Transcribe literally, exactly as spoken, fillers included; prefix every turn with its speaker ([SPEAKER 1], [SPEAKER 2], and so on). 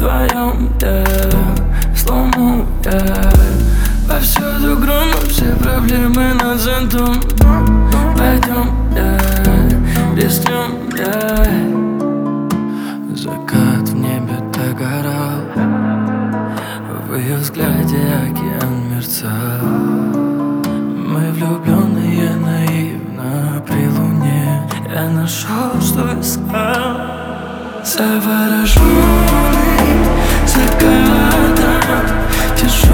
[SPEAKER 1] вдвоем, да, слому, да. Повсюду громом, все проблемы над зонтом. Пойдем, да, рискнем, да. Закат в небе догорал, в ее взгляде океан мерцал. Мы влюбленные наивно при луне. Я нашел, что искал. Завороженный закатом, тяжелый